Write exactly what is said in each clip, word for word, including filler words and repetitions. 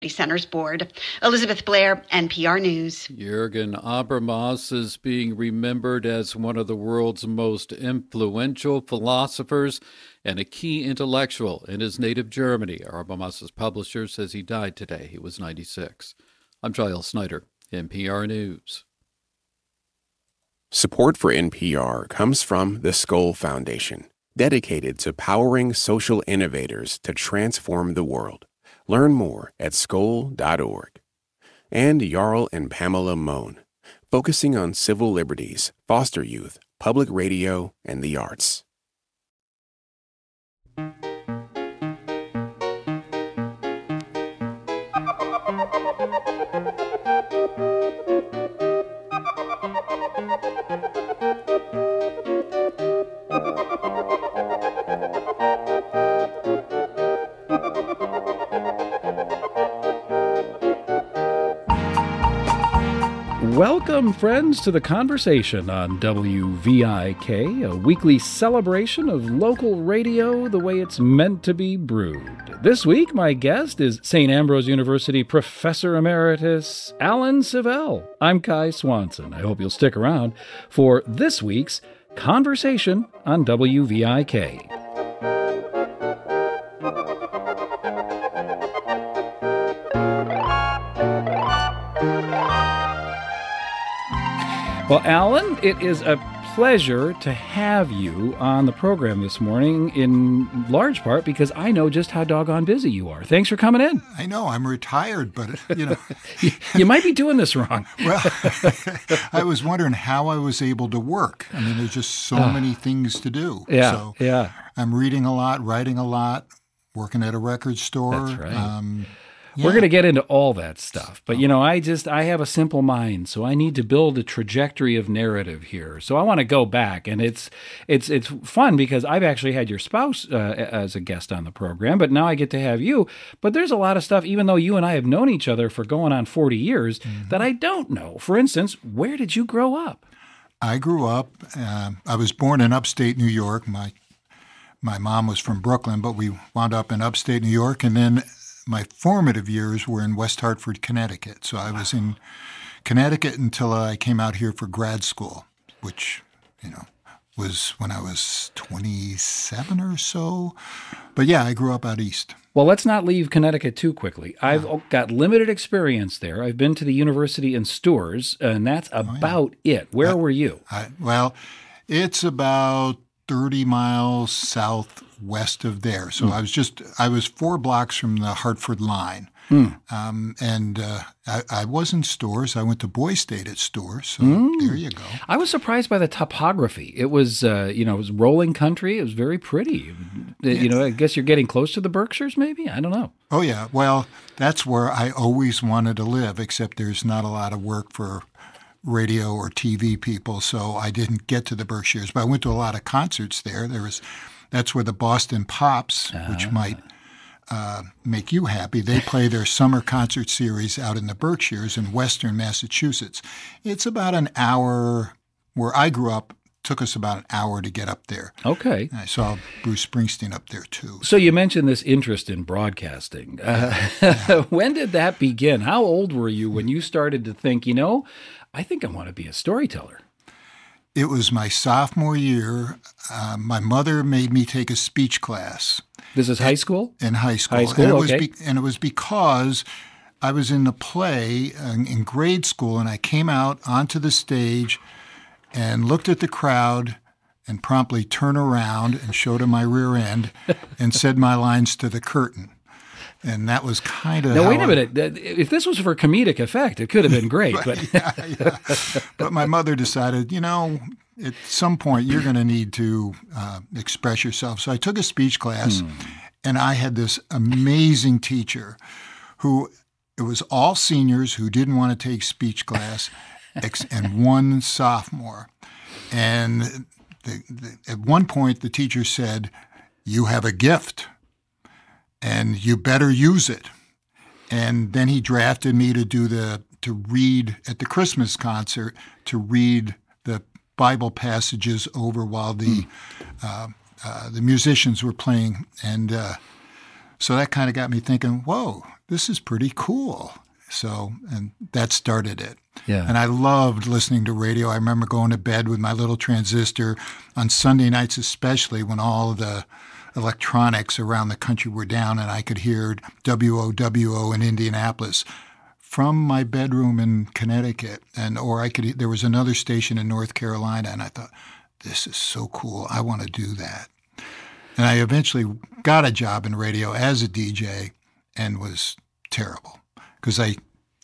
Centers Board. Elizabeth Blair, N P R News. Jürgen Habermas is being remembered as one of the world's most influential philosophers and a key intellectual in his native Germany. Habermas's publisher says he died today. He was ninety-six. I'm Giles Snyder, N P R News. Support for N P R comes from the Skoll Foundation, dedicated to powering social innovators to transform the world. Learn more at skoll dot org. And Jarl and Pamela Mohn, focusing on civil liberties, foster youth, public radio, and the arts. Welcome, friends, to The Conversation on W V I K, a weekly celebration of local radio the way it's meant to be brewed. This week, my guest is Saint Ambrose University Professor Emeritus Alan Sivell. I'm Kai Swanson. I hope you'll stick around for this week's Conversation on W V I K. Well, Alan, it is a pleasure to have you on the program this morning, in large part because I know just how doggone busy you are. Thanks for coming in. I know, I'm retired, but, you know. you, you might be doing this wrong. Well, I was wondering how I was able to work. I mean, there's just so uh, many things to do. Yeah, so yeah. I'm reading a lot, writing a lot, working at a record store. That's right. Um, Yeah. We're going to get into all that stuff. But, you know, I just, I have a simple mind, so I need to build a trajectory of narrative here. So I want to go back, and it's it's it's fun because I've actually had your spouse uh, as a guest on the program, but now I get to have you. But there's a lot of stuff, even though you and I have known each other for going on forty years, mm-hmm. that I don't know. For instance, where did you grow up? I grew up, uh, I was born in upstate New York. My, my mom was from Brooklyn, but we wound up in upstate New York, and then my formative years were in West Hartford, Connecticut. So I was in Connecticut until I came out here for grad school, which, you know, was when I was twenty-seven or so. But yeah, I grew up out east. Well, let's not leave Connecticut too quickly. I've yeah. got limited experience there. I've been to the university in Storrs, and that's about oh, yeah. it. Where I, were you? I, well, it's about thirty miles south west of there. So mm. I was just, I was four blocks from the Hartford line. Mm. Um, and uh, I, I was in Storrs. I went to Boys State at Storrs. So mm. there you go. I was surprised by the topography. It was, uh, you know, it was rolling country. It was very pretty. Yeah. You know, I guess you're getting close to the Berkshires, maybe? I don't know. Oh, yeah. Well, that's where I always wanted to live, except there's not a lot of work for radio or T V people, so I didn't get to the Berkshires. But I went to a lot of concerts there. There was, that's where the Boston Pops, ah. which might uh, make you happy, they play their summer concert series out in the Berkshires in western Massachusetts. It's about an hour, where I grew up, took us about an hour to get up there. Okay. And I saw Bruce Springsteen up there, too. So you mentioned this interest in broadcasting. Uh, yeah. When did that begin? How old were you when you started to think, you know, I think I want to be a storyteller? It was my sophomore year. Uh, my mother made me take a speech class. This is high school? In high school. High school, and it okay. Was be- and it was because I was in the play in, in grade school, and I came out onto the stage and looked at the crowd and promptly turned around and showed him my rear end and said my lines to the curtain. And that was kind of. Now, wait a minute. If this was for comedic effect, it could have been great. Right, but yeah, yeah. But my mother decided, you know, at some point you're going to need to uh, express yourself. So I took a speech class, hmm. and I had this amazing teacher who, it was all seniors who didn't want to take speech class, and one sophomore. And the, the, at one point, the teacher said, "You have a gift, and you better use it." And then he drafted me to do the to read at the Christmas concert, to read the Bible passages over while the uh, uh, the musicians were playing. And uh, so that kind of got me thinking, whoa, this is pretty cool. So, and that started it. Yeah. And I loved listening to radio. I remember going to bed with my little transistor on Sunday nights, especially when all the electronics around the country were down and I could hear W O W O in Indianapolis from my bedroom in Connecticut. And, or I could, there was another station in North Carolina, and I thought, this is so cool. I want to do that. And I eventually got a job in radio as a D J and was terrible. Because I,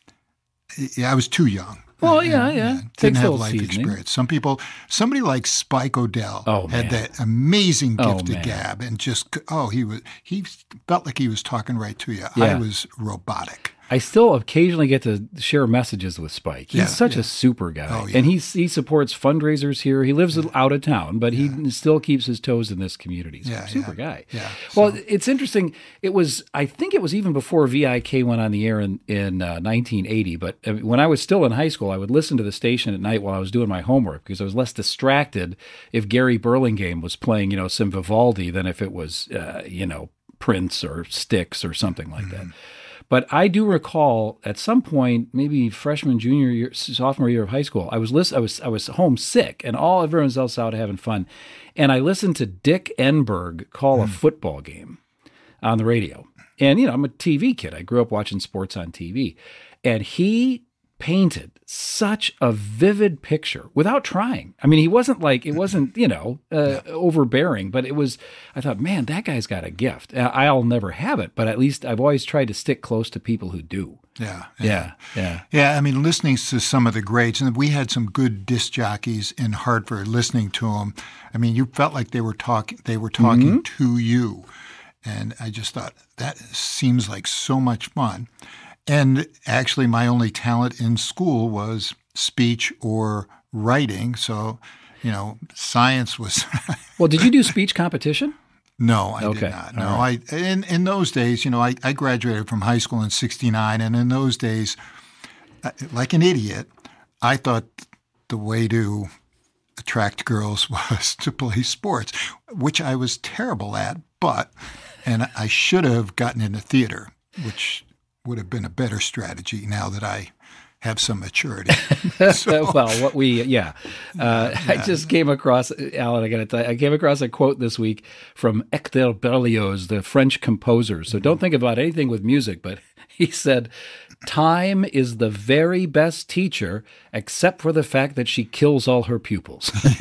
I was too young. Well, yeah, yeah. Didn't Takes a have little life seasoning. experience. Some people, somebody like Spike Odell Oh, had man. that amazing Oh, gift of man. gab, and just oh, he was he felt like he was talking right to you. Yeah. I was robotic. I still occasionally get to share messages with Spike. He's Yeah, such yeah. a super guy. Oh, yeah. And he's, he supports fundraisers here. He lives out of town, but he still keeps his toes in this community. He's Yeah, a super yeah. guy. Yeah, Well, so- it's interesting. It was, I think it was even before V I K went on the air in, in uh, nineteen eighty. But uh, when I was still in high school, I would listen to the station at night while I was doing my homework because I was less distracted if Gary Burlingame was playing, you know, some Vivaldi than if it was, uh, you know, Prince or Styx or something like Mm-hmm. that. But I do recall at some point, maybe freshman, junior year, sophomore year of high school, I was list- I was I was homesick, and all everyone else out having fun, and I listened to Dick Enberg call a football game on the radio. And you know, I'm a T V kid. I grew up watching sports on T V, and he painted such a vivid picture without trying. I mean, he wasn't like, it wasn't, you know, uh, overbearing, but it was, I thought, man, that guy's got a gift. Uh, I'll never have it, but at least I've always tried to stick close to people who do. Yeah, Yeah, yeah. Yeah, I mean, listening to some of the greats, and we had some good disc jockeys in Hartford. Listening to them, I mean, you felt like they were talking. They were talking to you, and I just thought that seems like so much fun. And actually, my only talent in school was speech or writing. So, you know, science was. Well, did you do speech competition? No, I Okay, did not. No, all I in in those days, you know, I, I graduated from high school in sixty-nine, and in those days, I- like an idiot, I thought the way to attract girls was to play sports, which I was terrible at. But and I should have gotten into theater, which would have been a better strategy now that I have some maturity. So, Well, what we, yeah. Uh, I just came across, Alan, I got to tell you, I came across a quote this week from Hector Berlioz, the French composer. So don't think about anything with music, but he said, time is the very best teacher, except for the fact that she kills all her pupils.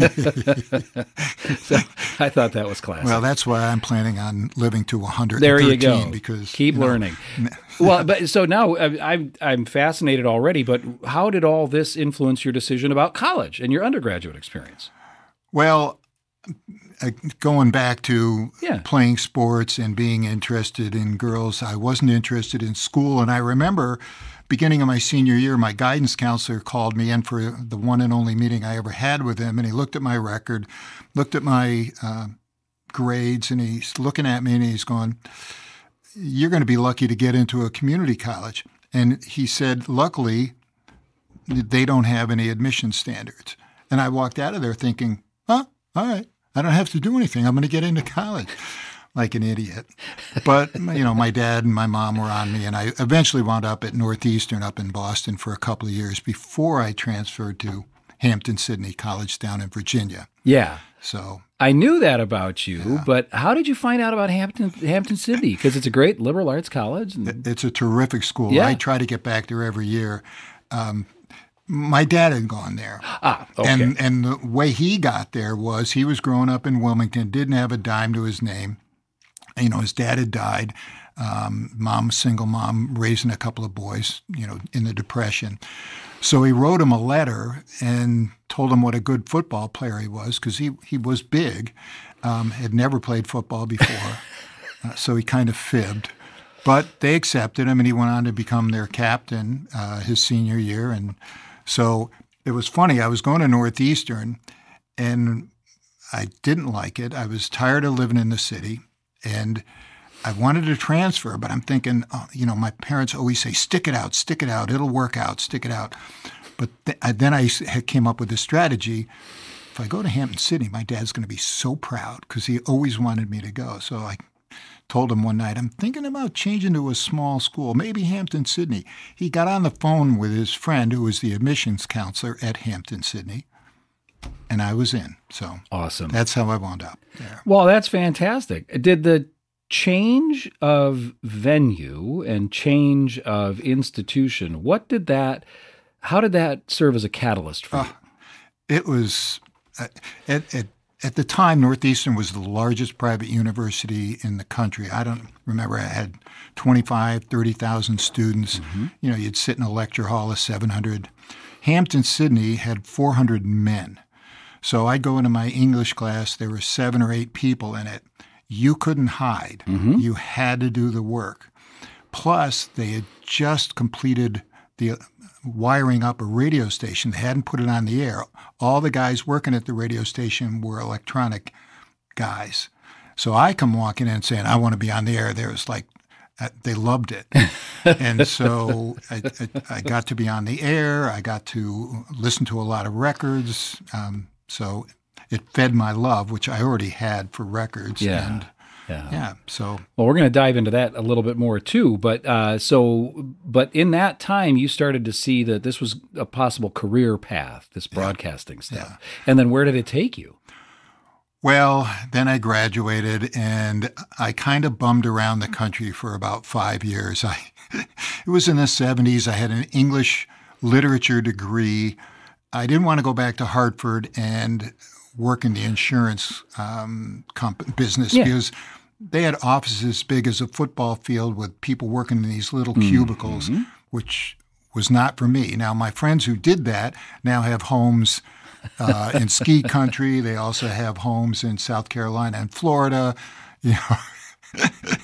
So I thought that was classic. well, that's why I'm planning on living to one hundred. There you go. Because keep you know, learning. Well, but so now I- I'm I'm fascinated already. But how did all this influence your decision about college and your undergraduate experience? Well, uh, going back to Yeah. playing sports and being interested in girls, I wasn't interested in school. And I remember beginning of my senior year, my guidance counselor called me in for the one and only meeting I ever had with him. And he looked at my record, looked at my uh, grades, and he's looking at me and he's going, "You're going to be lucky to get into a community college." And he said, luckily, they don't have any admission standards. And I walked out of there thinking, huh, all right, I don't have to do anything. I'm going to get into college like an idiot. But, you know, my dad and my mom were on me, and I eventually wound up at Northeastern up in Boston for a couple of years before I transferred to Hampton-Sydney College down in Virginia. Yeah. So I knew that about you, but how did you find out about Hampton Hampton Sydney? Because it's a great liberal arts college. And, it's a terrific school. Yeah. I try to get back there every year. Um, my dad had gone there. ah, okay. And and the way he got there was he was growing up in Wilmington, didn't have a dime to his name. You know, his dad had died. Um, mom, single mom, raising a couple of boys, you know, in the Depression. So he wrote him a letter and told him what a good football player he was because he, he was big, um, had never played football before. uh, so he kind of fibbed. But they accepted him, and he went on to become their captain uh, his senior year. And so it was funny. I was going to Northeastern, and I didn't like it. I was tired of living in the city, and I wanted to transfer, but I'm thinking, oh, you know, my parents always say, stick it out, stick it out. It'll work out, stick it out. But th- I, then I had came up with this strategy. If I go to Hampton Sydney, my dad's going to be so proud because he always wanted me to go. So I told him one night, I'm thinking about changing to a small school, maybe Hampton-Sydney. He got on the phone with his friend who was the admissions counselor at Hampton-Sydney, and I was in. So awesome. That's how I wound up there. Well, that's fantastic. Did the change of venue and change of institution, what did that, how did that serve as a catalyst for you? Uh, it was, uh, at, at, at the time, Northeastern was the largest private university in the country. I don't remember, I had twenty-five, thirty thousand students. Mm-hmm. You know, you'd sit in a lecture hall of seven hundred. Hampton-Sydney had four hundred men. So I'd go into my English class, there were seven or eight people in it. You couldn't hide. Mm-hmm. You had to do the work. Plus, they had just completed the uh, wiring up a radio station. They hadn't put it on the air. All the guys working at the radio station were electronic guys. So I come walking in saying, I want to be on the air. There was like, uh, they loved it. And so I, I, I got to be on the air. I got to listen to a lot of records. Um, so it fed my love, which I already had for records. Yeah. And yeah. Yeah. So, well, we're going to dive into that a little bit more too. But uh, so, but in that time, you started to see that this was a possible career path, this broadcasting yeah. stuff. Yeah. And then where did it take you? Well, then I graduated, and I kind of bummed around the country for about five years. I, it was in the seventies. I had an English literature degree. I didn't want to go back to Hartford and work in the insurance um, comp- business yeah. because they had offices as big as a football field with people working in these little mm-hmm. cubicles, which was not for me. Now, my friends who did that now have homes uh, in ski country. They also have homes in South Carolina and Florida. You know,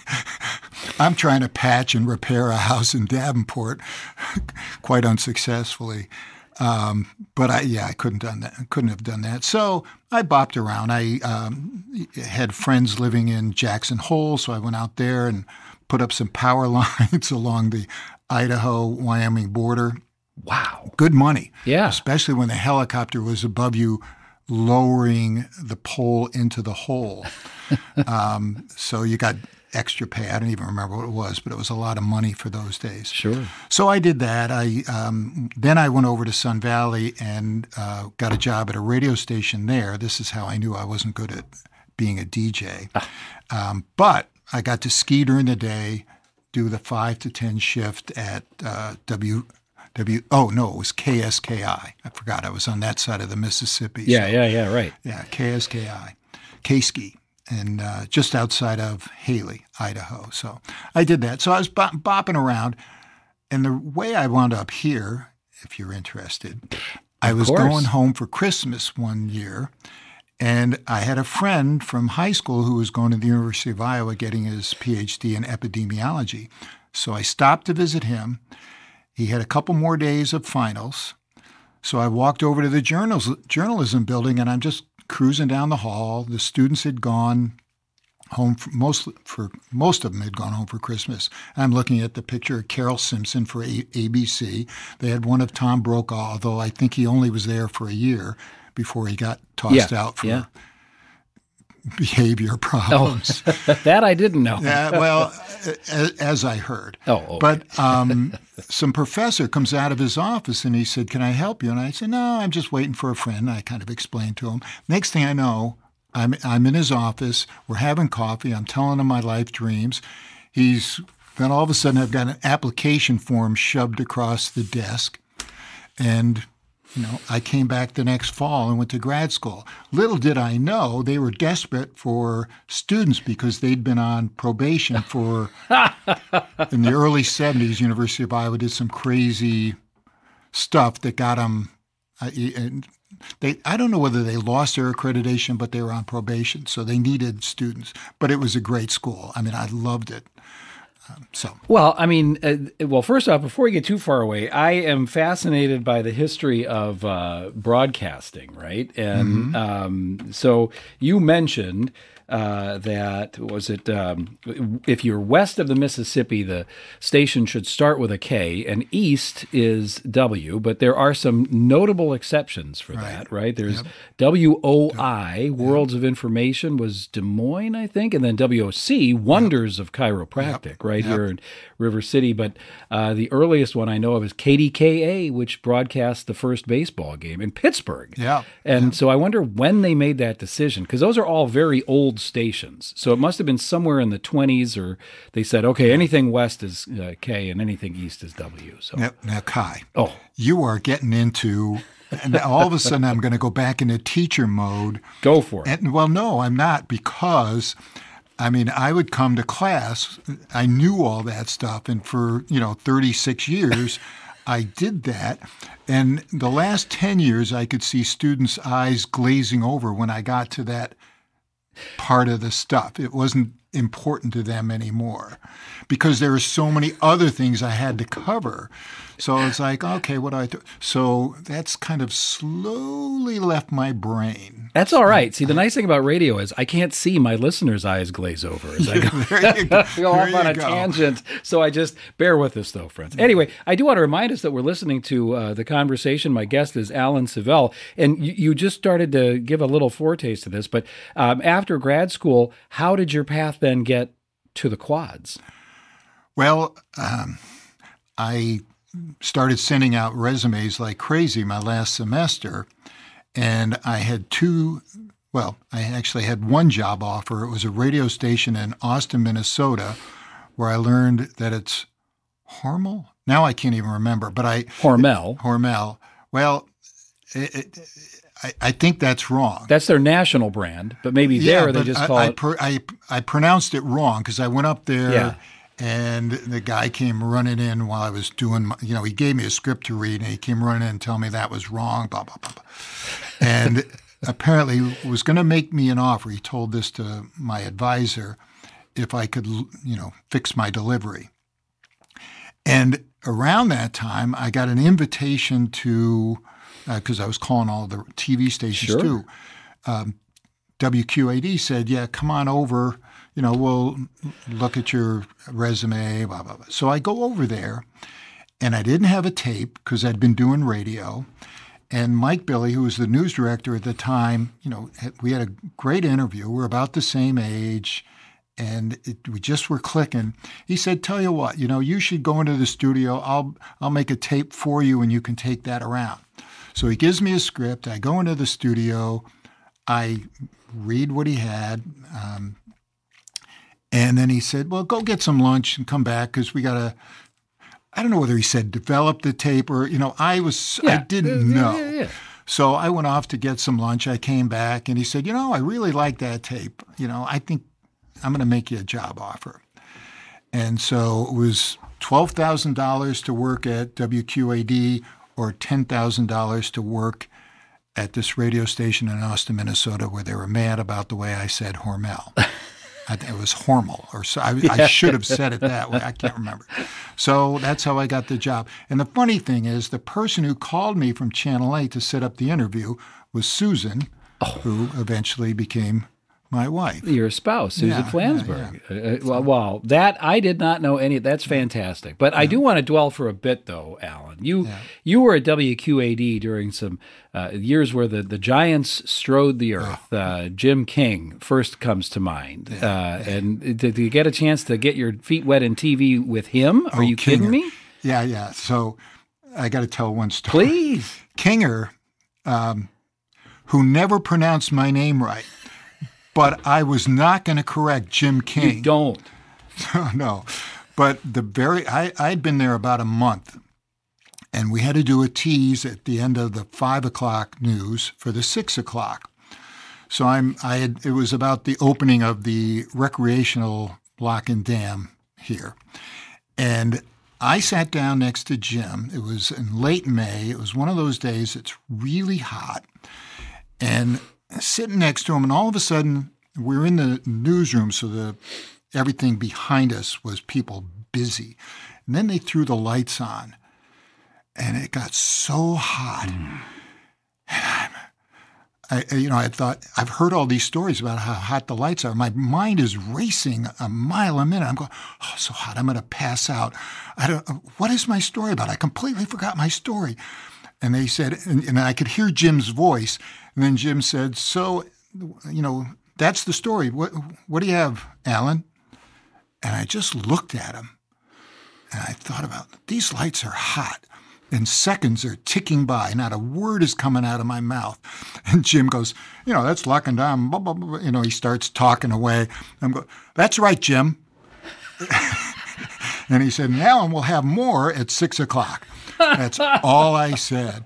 I'm trying to patch and repair a house in Davenport, quite unsuccessfully. Um, but I, yeah, I couldn't done that. Couldn't have done that. So I bopped around. I um, had friends living in Jackson Hole, so I went out there and put up some power lines along the Idaho-Wyoming border. Wow, good money. Yeah, especially when the helicopter was above you, lowering the pole into the hole. um, so you got extra pay. I don't even remember what it was, but it was a lot of money for those days. Sure. So I did that. I um, then I went over to Sun Valley and uh, got a job at a radio station there. This is how I knew I wasn't good at being a D J. Ah. Um, but I got to ski during the day, do the five to ten shift at uh, W. W. Oh no, it was K S K I. I forgot I was on that side of the Mississippi. Yeah, so, yeah, yeah. Right. Yeah, K S K I, K-Ski. And uh, just outside of Haley, Idaho. So I did that. So I was bop- bopping around. And the way I wound up here, if you're interested, of I was course. going home for Christmas one year. And I had a friend from high school who was going to the University of Iowa getting his P H D in epidemiology. So I stopped to visit him. He had a couple more days of finals. So I walked over to the journals- journalism building, and I'm just cruising down the hall. The students had gone home for most for most of them had gone home for Christmas. I'm looking at the picture of Carol Simpson for A- ABC. They had one of Tom Brokaw, although I think he only was there for a year before he got tossed yeah, out for yeah. behavior problems. Oh, that I didn't know. Yeah, well, as, as I heard. Oh, okay. But um, some professor comes out of his office and he said, "Can I help you?" And I said, "No, I'm just waiting for a friend." I kind of explained to him. Next thing I know, I'm I'm in his office. We're having coffee. I'm telling him my life dreams. He's then all of a sudden I've got an application form shoved across the desk, and you know, I came back the next fall and went to grad school. Little did I know they were desperate for students because they'd been on probation for, in the early seventies, University of Iowa did some crazy stuff that got them, uh, and they, I don't know whether they lost their accreditation, but they were on probation, so they needed students. But it was a great school. I mean, I loved it. Um, so well, I mean, uh, well, first off, before we get too far away, I am fascinated by the history of uh, broadcasting, right? And mm-hmm. um, so you mentioned uh, that, was it, um, if you're west of the Mississippi, the station should start with a K, and east is W, but there are some notable exceptions for Right. that, right? There's Yep. W O I, Worlds of Information, was Des Moines, I think, and then W O C, Wonders of Chiropractic, Yep. right Yep. here in River City. But uh, the earliest one I know of is K D K A, which broadcast the first baseball game in Pittsburgh. Yeah. And so I wonder when they made that decision, because those are all very old stations. So it must have been somewhere in the twenties, or they said, okay, anything west is uh, K and anything east is W. So Now, now, Kai, oh, you are getting into, and all of a sudden I'm going to go back into teacher mode. go for it. And well, no, I'm not, because I mean, I would come to class. I knew all that stuff, and for you know, thirty-six years, I did that. And the last ten years, I could see students' eyes glazing over when I got to that part of the stuff. It wasn't important to them anymore because there were so many other things I had to cover. So it's like, okay, what do I do? So that's kind of slowly left my brain. That's all right. See, the nice thing about radio is I can't see my listeners' eyes glaze over as I go, There you go. go off There on you a go. tangent. So I just bear with us, though, friends. Anyway, I do want to remind us that we're listening to uh, the conversation. My guest is Alan Sevell, and you, you just started to give a little foretaste of this. But um, after grad school, how did your path then get to the quads? Well, um, I started sending out resumes like crazy my last semester, and I had two, well, I actually had one job offer. It was a radio station in Austin, Minnesota, where I learned that it's Hormel. Now I can't even remember, but I... Hormel. Hormel. Well, it, it, I, I think that's wrong. That's their national brand, but maybe there they but just I, call I, it... per, I, I pronounced it wrong because I went up there... Yeah. And the guy came running in while I was doing, my, you know, he gave me a script to read, and he came running in and tell me that was wrong, blah, blah, blah, blah. And apparently was going to make me an offer. He told this to my advisor if I could, you know, fix my delivery. And around that time, I got an invitation to, because uh, I was calling all the T V stations Sure. too. Um, W Q A D said, yeah, come on over. You know, we'll look at your resume, blah, blah, blah. So I go over there, and I didn't have a tape because I'd been doing radio. And Mike Billy, who was the news director at the time, you know, we had a great interview. We're about the same age, and it, we just were clicking. He said, tell you what, you know, you should go into the studio. I'll, I'll make a tape for you, and you can take that around. So he gives me a script. I go into the studio. I read what he had. Um, And then he said, well, go get some lunch and come back because we got to, I don't know whether he said develop the tape or, you know, I was, Yeah. I didn't know. Yeah, yeah, yeah. So I went off to get some lunch. I came back and he said, you know, I really like that tape. You know, I think I'm going to make you a job offer. And so it was twelve thousand dollars to work at W Q A D or ten thousand dollars to work at this radio station in Austin, Minnesota, where they were mad about the way I said Hormel. I think it was Hormel, or so. I, I should have said it that way. I can't remember. So that's how I got the job. And the funny thing is, the person who called me from Channel eight to set up the interview was Susan, oh. who eventually became my wife. Your spouse, Susan Yeah, Flansburgh. yeah, Uh, well, wow, that I did not know any. That's fantastic. But I do want to dwell for a bit, though, Alan. You Yeah. you were at W Q A D during some uh, years where the, the Giants strode the earth. Uh, Jim King first comes to mind. Uh, and did you get a chance to get your feet wet in T V with him? Are Oh, you kidding Kinger. me? Yeah, yeah. So I got to tell one story. Please. Kinger, um, who never pronounced my name right, but I was not going to correct Jim King. You don't. No, but the very I I'd been there about a month, and we had to do a tease at the end of the five o'clock news for the six o'clock. So I'm I had it was about the opening of the recreational lock and dam here, and I sat down next to Jim. It was in late May. It was one of those days. It's really hot, and sitting next to him, and all of a sudden we're in the newsroom, so the everything behind us was people busy. And then they threw the lights on, and it got so hot. Mm. And I'm, I, you know, I thought, I've heard all these stories about how hot the lights are. My mind is racing a mile a minute. I'm going, oh, so hot, I'm going to pass out. I don't. What is my story about? I completely forgot my story. And they said, and, and I could hear Jim's voice. And then Jim said, so, you know, that's the story. What, what do you have, Alan? And I just looked at him. And I thought about, these lights are hot. And seconds are ticking by. Not a word is coming out of my mouth. And Jim goes, you know, that's locking down. Blah, blah, blah. You know, he starts talking away. I'm going, that's right, Jim. And he said, and Alan will have more at six o'clock. That's all I said.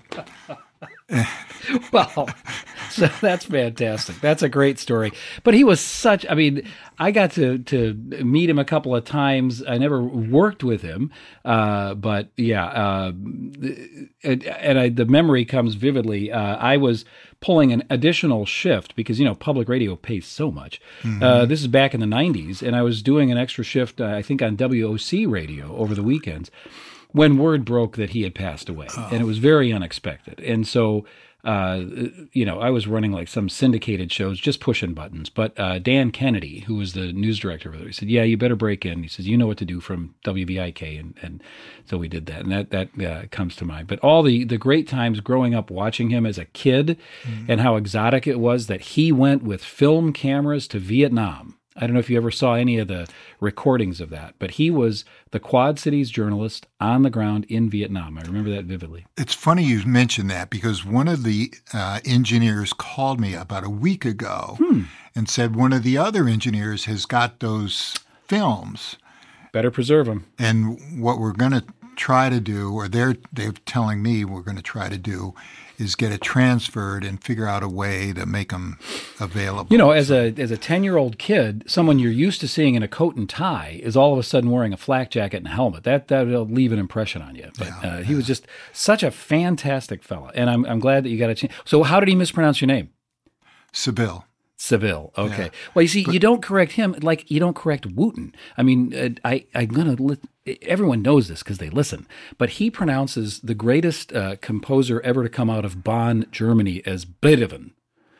Well, so that's fantastic. That's a great story. But he was such, I mean, I got to, to meet him a couple of times. I never worked with him. Uh, but yeah, uh, and, and I, the memory comes vividly. Uh, I was pulling an additional shift because, you know, public radio pays so much. Mm-hmm. Uh, this is back in the nineties. And I was doing an extra shift, uh, I think on W O C radio over the weekends, when word broke that he had passed away. Oh. And it was very unexpected. And so, uh, you know, I was running like some syndicated shows, just pushing buttons. But uh, Dan Kennedy, who was the news director over there, he said, yeah, you better break in. He says, you know what to do from W V I K. And, and so we did that. And that, that uh, comes to mind. But all the, the great times growing up watching him as a kid mm-hmm. and how exotic it was that he went with film cameras to Vietnam. I don't know if you ever saw any of the recordings of that, but he was the Quad Cities journalist on the ground in Vietnam. I remember that vividly. It's funny you mentioned that because one of the uh, engineers called me about a week ago hmm. and said one of the other engineers has got those films. Better preserve them. And what we're going to try to do, or they're they're telling me we're going to try to do, is get it transferred and figure out a way to make them available. You know, as a as a ten-year-old kid, someone you're used to seeing in a coat and tie is all of a sudden wearing a flak jacket and a helmet. That that'll leave an impression on you. But yeah, uh, he yeah. was just such a fantastic fella, and I'm I'm glad that you got a chance. So, how did he mispronounce your name? Seville. Seville. Okay. Yeah. Well, you see, but, you don't correct him like you don't correct Wooten. I mean, uh, I I'm gonna. Li- everyone knows this because they listen, but he pronounces the greatest uh, composer ever to come out of Bonn, Germany, as Beethoven.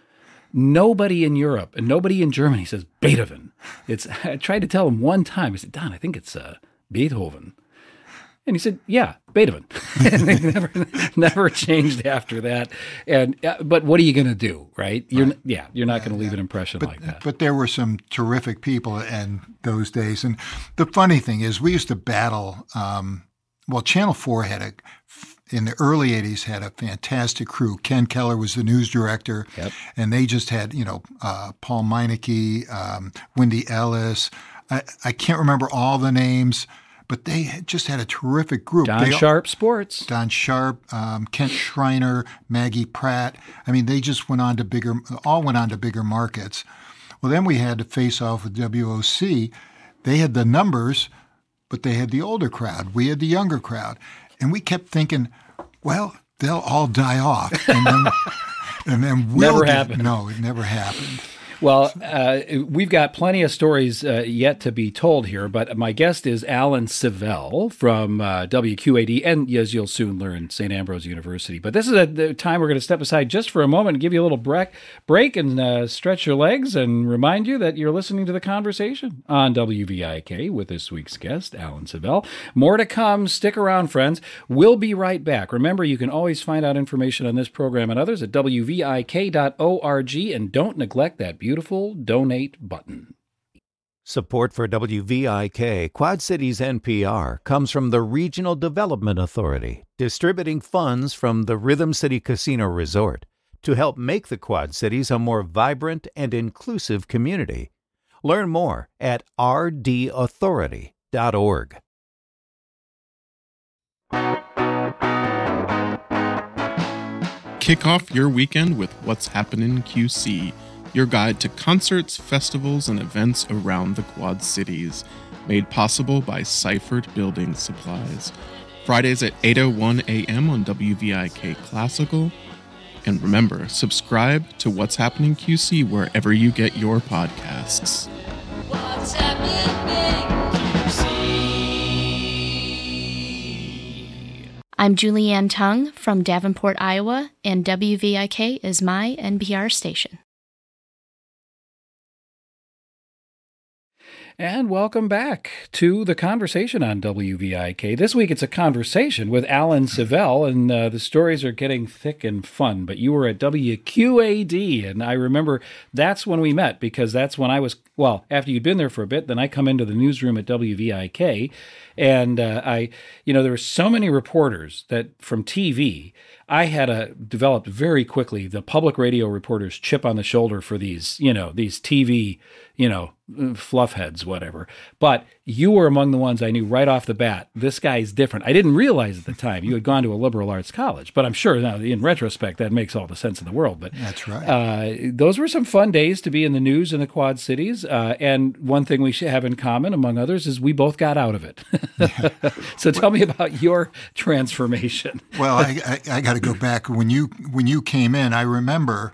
Nobody in Europe and nobody in Germany says Beethoven. It's. I tried to tell him one time. I said, Don, I think it's uh, Beethoven. And he said, yeah, Beethoven. And they never, never changed after that. And uh, but what are you going to do, right? You're right. Yeah, you're not yeah, going to leave yeah. an impression but, like that. But there were some terrific people in those days. And the funny thing is we used to battle, um, well, Channel four had a, in the early eighties, had a fantastic crew. Ken Keller was the news director. Yep. And they just had, you know, uh, Paul Meineke, um, Wendy Ellis. I, I can't remember all the names. But they had just had a terrific group. Don they, Sharp Sports. Don Sharp, um, Kent Schreiner, Maggie Pratt. I mean, they just went on to bigger, all went on to bigger markets. Well, then we had to face off with W O C. They had the numbers, but they had the older crowd. We had the younger crowd. And we kept thinking, well, they'll all die off. And then, and then we'll never get, happened. No, it never happened. Well, uh, we've got plenty of stories uh, yet to be told here, but my guest is Alan Seville from uh, W Q A D and, as you'll soon learn, Saint Ambrose University. But this is a, the time we're going to step aside just for a moment and give you a little break, break and uh, stretch your legs and remind you that you're listening to The Conversation on W V I K with this week's guest, Alan Seville. More to come. Stick around, friends. We'll be right back. Remember, you can always find out information on this program and others at W V I K dot org, and don't neglect that beautiful donate button. Support for W V I K, Quad Cities N P R, comes from the Regional Development Authority, distributing funds from the Rhythm City Casino Resort to help make the Quad Cities a more vibrant and inclusive community. Learn more at r d authority dot org. Kick off your weekend with What's Happening Q C, your guide to concerts, festivals, and events around the Quad Cities, made possible by Seifert Building Supplies. Fridays at eight oh one a.m. on W V I K Classical. And remember, subscribe to What's Happening Q C wherever you get your podcasts. What's happening Q C? I'm Julianne Tung from Davenport, Iowa, and W V I K is my N P R station. And welcome back to the conversation on W V I K. This week it's a conversation with Alan Sivell, and uh, the stories are getting thick and fun. But you were at W Q A D, and I remember that's when we met, because that's when I was, well, after you'd been there for a bit, then I come into the newsroom at W V I K, and uh, I, you know, there were so many reporters that from T V, I had a, developed very quickly the public radio reporters' chip on the shoulder for these, you know, these T V, you know, fluff heads, whatever. But you were among the ones I knew right off the bat. This guy's different. I didn't realize at the time you had gone to a liberal arts college, but I'm sure now in retrospect that makes all the sense in the world. But that's right. Uh, those were some fun days to be in the news in the Quad Cities. Uh, and one thing we should have in common, among others, is we both got out of it. So tell me about your transformation. Well, I, I, I got to go back when you when you came in. I remember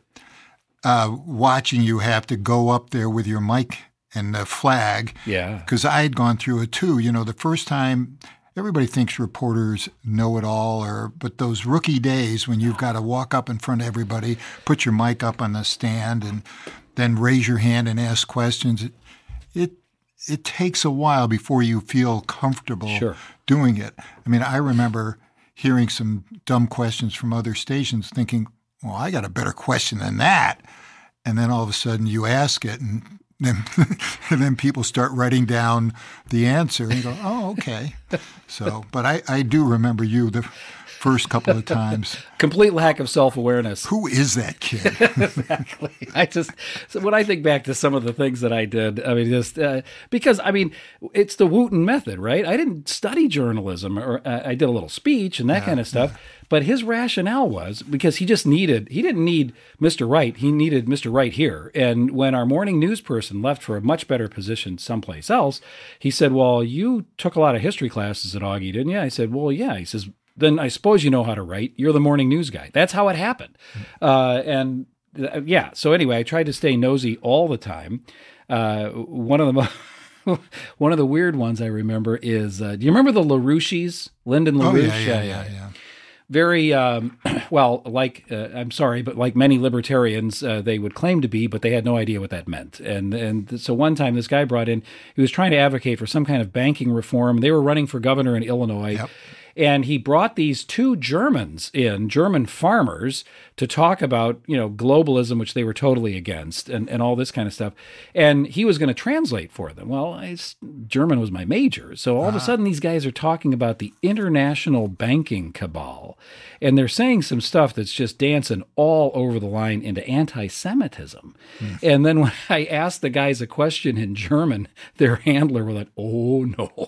uh, watching you have to go up there with your mic and the flag. Yeah. Because I had gone through it too. You know, the first time, everybody thinks reporters know it all, or but those rookie days when you've got to walk up in front of everybody, put your mic up on the stand, and then raise your hand and ask questions. It it, it takes a while before you feel comfortable sure. doing it. I mean, I remember hearing some dumb questions from other stations, thinking, well, I got a better question than that. And then all of a sudden you ask it, and then, and then people start writing down the answer and you go, oh, okay. So, but I, I do remember you the first couple of times. Complete lack of self-awareness. Who is that kid? Exactly. I just, so when I think back to some of the things that I did, I mean, just uh, because, I mean, it's the Wooten method, right? I didn't study journalism, or uh, I did a little speech and that yeah, kind of stuff. Yeah. But his rationale was because he just needed, he didn't need Mister Right. He needed Mister Right here. And when our morning news person left for a much better position someplace else, he said, well, you took a lot of history classes at Augie, didn't you? I said, well, yeah. He says, then I suppose you know how to write. You're the morning news guy. That's how it happened. Uh, and uh, yeah, so anyway, I tried to stay nosy all the time. Uh, one of the mo- one of the weird ones I remember is, uh, do you remember the LaRouches? Lyndon LaRouche? Oh, yeah, yeah, yeah, yeah. yeah. Very, um, well, like, uh, I'm sorry, but like many libertarians, uh, they would claim to be, but they had no idea what that meant. And and so one time this guy brought in, he was trying to advocate for some kind of banking reform. They were running for governor in Illinois. Yep. And he brought these two Germans in, German farmers, to talk about, you know, globalism, which they were totally against, and, and all this kind of stuff. And he was going to translate for them. Well, I, German was my major. So all uh-huh. of a sudden, these guys are talking about the international banking cabal. And they're saying some stuff that's just dancing all over the line into anti-Semitism. Mm. And then when I asked the guys a question in German, their handler was like, oh, no.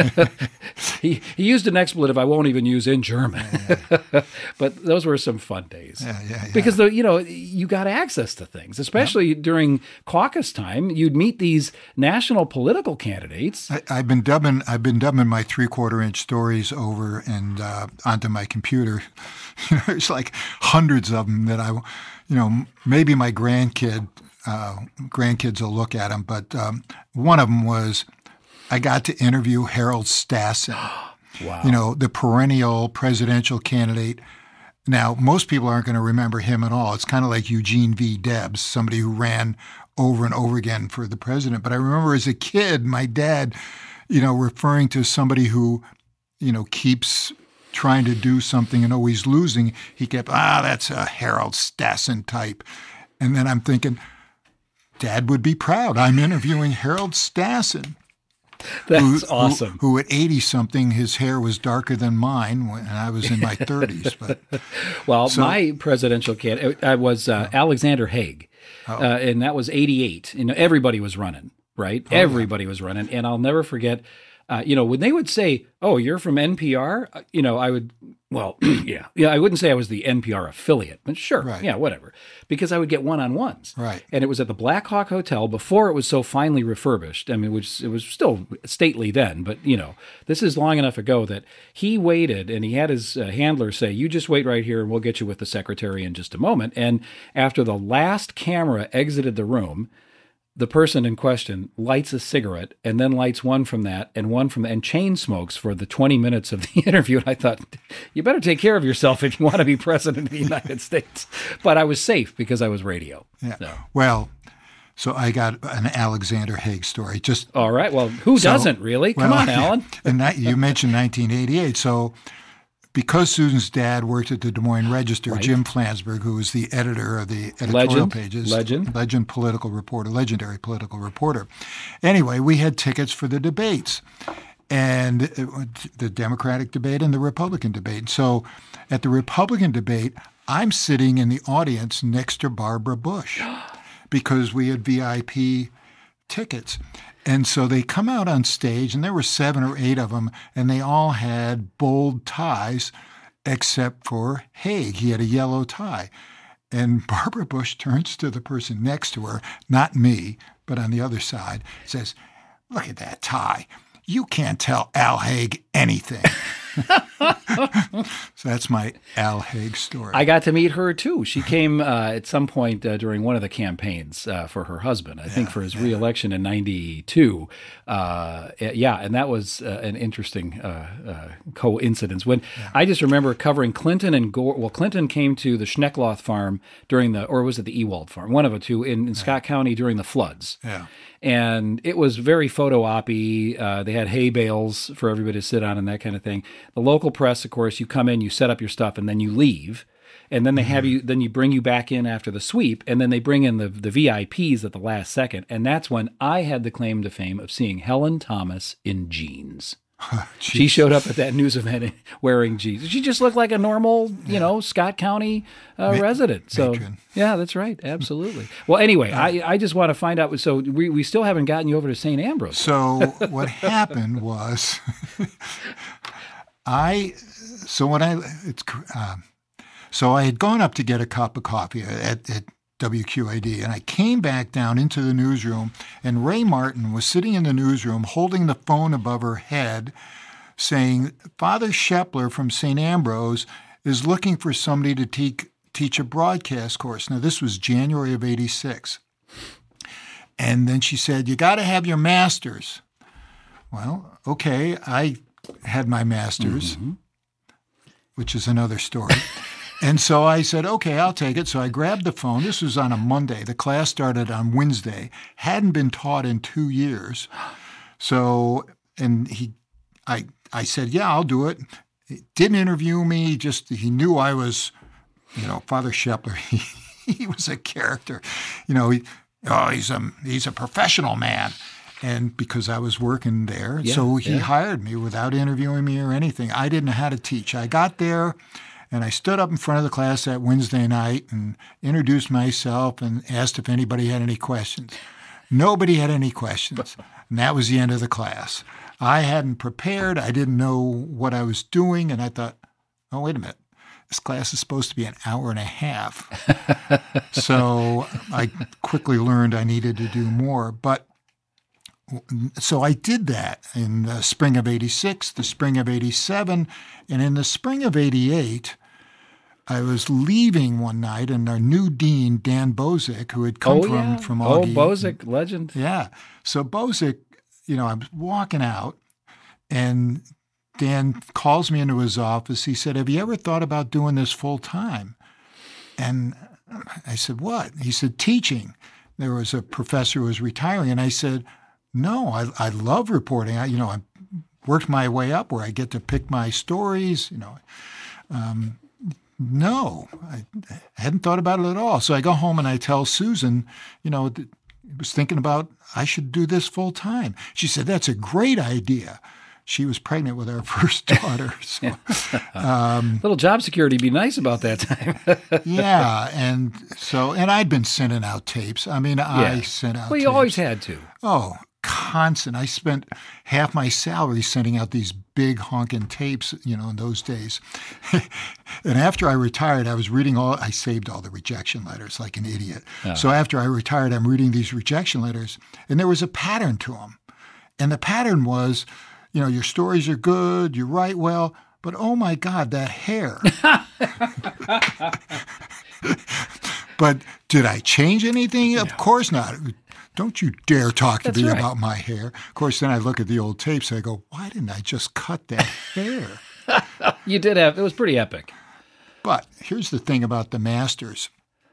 he, he used an expletive I won't even use in German. Yeah. But those were some fun days. Yeah, yeah, yeah. Because, the, you know, you got access to things, especially yeah. during caucus time. You'd meet these national political candidates. I, I've been dubbing I've been dubbing my three-quarter inch stories over and uh, onto my computer. You know, there's like hundreds of them that I, you know, maybe my grandkid, uh, grandkids will look at them. But um, one of them was I got to interview Harold Stassen. Wow. You know, the perennial presidential candidate. Now, most people aren't going to remember him at all. It's kind of like Eugene V. Debs, somebody who ran over and over again for the president. But I remember as a kid, my dad, you know, referring to somebody who, you know, keeps trying to do something and always losing. He kept, ah, that's a Harold Stassen type. And then I'm thinking, Dad would be proud. I'm interviewing Harold Stassen. That's who, awesome. Who, who at eighty-something, his hair was darker than mine when I was in my thirties. But Well, so, my presidential candidate uh, was uh, Alexander Haig, oh. uh, and that was eighty-eight. You know, everybody was running, right? Oh, everybody yeah. was running. And I'll never forget, uh, you know, when they would say, oh, you're from N P R, you know, I would, well, yeah. yeah, I wouldn't say I was the N P R affiliate, but sure, right. yeah, whatever. Because I would get one-on-ones. Right. And it was at the Black Hawk Hotel before it was so finely refurbished. I mean, it was, it was still stately then, but, you know, this is long enough ago that he waited and he had his uh, handler say, you just wait right here and we'll get you with the secretary in just a moment. And after the last camera exited the room, the person in question lights a cigarette and then lights one from that and one from and chain smokes for the twenty minutes of the interview. And I thought, you better take care of yourself if you want to be president of the United States. But I was safe because I was radio. Yeah. So. Well, so I got an Alexander Haig story. Just all right. Well, who so, doesn't really? Come well, on, Alan. And that, you mentioned nineteen eighty-eight. So because Susan's dad worked at the Des Moines Register, right. Jim Flansburgh, who was the editor of the editorial legend, pages, legend, legend political reporter, legendary political reporter. Anyway, we had tickets for the debates, and it, the Democratic debate and the Republican debate. So at the Republican debate, I'm sitting in the audience next to Barbara Bush because we had V I P tickets. And so they come out on stage, and there were seven or eight of them, and they all had bold ties except for Haig. He had a yellow tie. And Barbara Bush turns to the person next to her, not me, but on the other side, says, "Look at that tie. You can't tell Al Haig anything." So that's my Al Haig story. I got to meet her, too. She came uh, at some point uh, during one of the campaigns uh, for her husband, I yeah, think for his yeah. reelection in ninety-two. Uh, yeah, and that was uh, an interesting uh, uh, coincidence. When yeah. I just remember covering Clinton and Gore. Well, Clinton came to the Schneckloth farm during the, or was it the Ewald farm? One of the two in, in yeah. Scott County during the floods. Yeah. And it was very photo op-y. Uh, they had hay bales for everybody to sit on and that kind of thing. The local press, of course, you come in, you set up your stuff, and then you leave. And then they have you, then you bring you back in after the sweep, and then they bring in the, the V I Ps at the last second. And that's when I had the claim to fame of seeing Helen Thomas in jeans. She showed up at that news event wearing jeans. She just looked like a normal, you yeah. know, Scott County uh, Ma- resident. So, matron. Yeah, that's right. Absolutely. Well, anyway, uh, I, I just want to find out. So we, we still haven't gotten you over to Saint Ambrose. So what happened was I, so when I, it's, uh, so I had gone up to get a cup of coffee at, at W Q A D, and I came back down into the newsroom, and Ray Martin was sitting in the newsroom holding the phone above her head saying, "Father Shepler from Saint Ambrose is looking for somebody to te- teach a broadcast course." Now, this was January of eighty-six. And then she said, "You got to have your master's." Well, okay, I had my master's, mm-hmm. which is another story. And so I said, okay, I'll take it. So I grabbed the phone. This was on a Monday. The class started on Wednesday. Hadn't been taught in two years. So, and he, I, I said, yeah, I'll do it. He didn't interview me. Just, he knew I was, you know, Father Shepler. He, he was a character. You know, he, oh, he's a, he's a professional man. And because I was working there. Yeah, so he yeah. hired me without interviewing me or anything. I didn't know how to teach. I got there. And I stood up in front of the class that Wednesday night and introduced myself and asked if anybody had any questions. Nobody had any questions. And that was the end of the class. I hadn't prepared. I didn't know what I was doing. And I thought, oh, wait a minute. This class is supposed to be an hour and a half. So I quickly learned I needed to do more. But so I did that in the spring of eighty-six, the spring of eighty-seven, and in the spring of eighty-eight, I was leaving one night, and our new dean, Dan Bozick, who had come oh, from, yeah. from Augie. Oh, Bozick, legend. Yeah. So Bozick, you know, I was walking out, and Dan calls me into his office. He said, "Have you ever thought about doing this full time?" And I said, "What?" He said, "Teaching." There was a professor who was retiring, and I said, "No, I, I love reporting. I, you know, I worked my way up where I get to pick my stories. You know, um, no, I hadn't thought about it at all." So I go home and I tell Susan, you know, I was thinking about I should do this full time. She said, "That's a great idea." She was pregnant with our first daughter. So, um, little job security would be nice about that time. yeah, and so and I'd been sending out tapes. I mean, yeah. I sent out. Well, you tapes. always had to. Oh. Constant. I spent half my salary sending out these big honking tapes, you know, in those days. And after I retired, I was reading all, I saved all the rejection letters like an idiot. Oh. So after I retired, I'm reading these rejection letters, and there was a pattern to them. And the pattern was, you know, your stories are good, you write well, but oh my God, that hair. But did I change anything? No. Of course not. don't you dare talk to That's me right. about my hair. Of course, then I look at the old tapes. I go, why didn't I just cut that hair? You did have, it was pretty epic. But here's the thing about the master's.